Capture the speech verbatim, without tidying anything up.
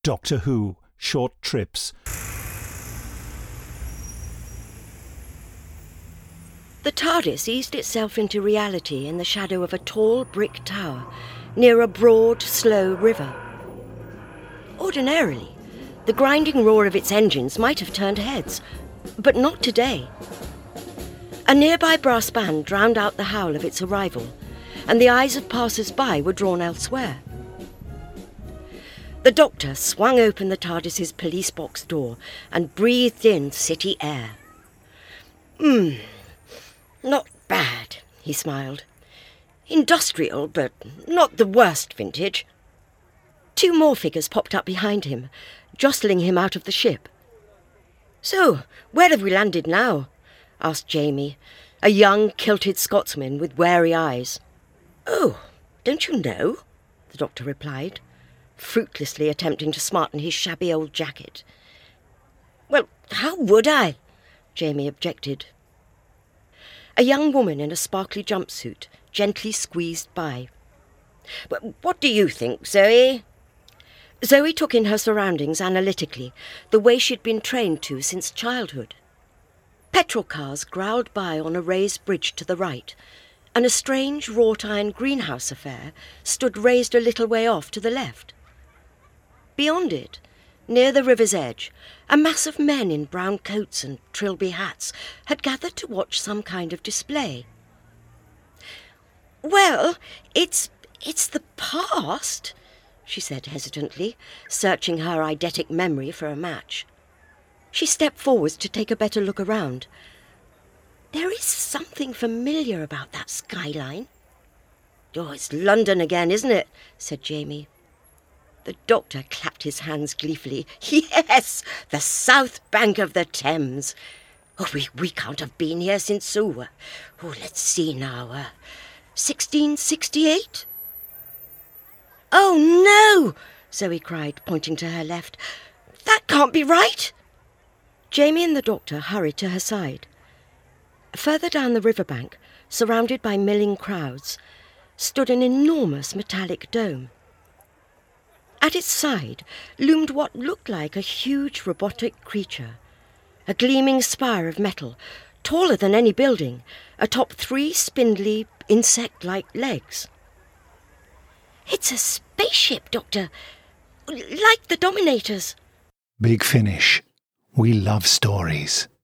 Doctor Who, Short Trips. The TARDIS eased itself into reality in the shadow of a tall brick tower near a broad, slow river. Ordinarily, the grinding roar of its engines might have turned heads, but not today. A nearby brass band drowned out the howl of its arrival, and the eyes of passers-by were drawn elsewhere. The Doctor swung open the TARDIS's police box door and breathed in city air. Hmm, not bad, he smiled. Industrial, but not the worst vintage. Two more figures popped up behind him, jostling him out of the ship. So, where have we landed now? Asked Jamie, a young, kilted Scotsman with wary eyes. Oh, don't you know? The Doctor replied, fruitlessly attempting to smarten his shabby old jacket. Well, how would I? Jamie objected. A young woman in a sparkly jumpsuit gently squeezed by. But what do you think, Zoe? Zoe took in her surroundings analytically, the way she'd been trained to since childhood. Petrol cars growled by on a raised bridge to the right, and a strange wrought-iron greenhouse affair stood raised a little way off to the left. Beyond it, near the river's edge, a mass of men in brown coats and trilby hats had gathered to watch some kind of display. Well, it's it's the past, she said hesitantly, searching her eidetic memory for a match. She stepped forward to take a better look around. There is something familiar about that skyline. Oh, it's London again, isn't it? Said Jamie. The Doctor clapped his hands gleefully. Yes, the south bank of the Thames. Oh, we, we can't have been here since, oh, oh let's see now, uh, sixteen sixty-eight? Oh, no, Zoe cried, pointing to her left. That can't be right. Jamie and the Doctor hurried to her side. Further down the riverbank, surrounded by milling crowds, stood an enormous metallic dome. At its side loomed what looked like a huge robotic creature, a gleaming spire of metal, taller than any building, atop three spindly, insect-like legs. It's a spaceship, Doctor, like the Dominators. Big Finish. We love stories.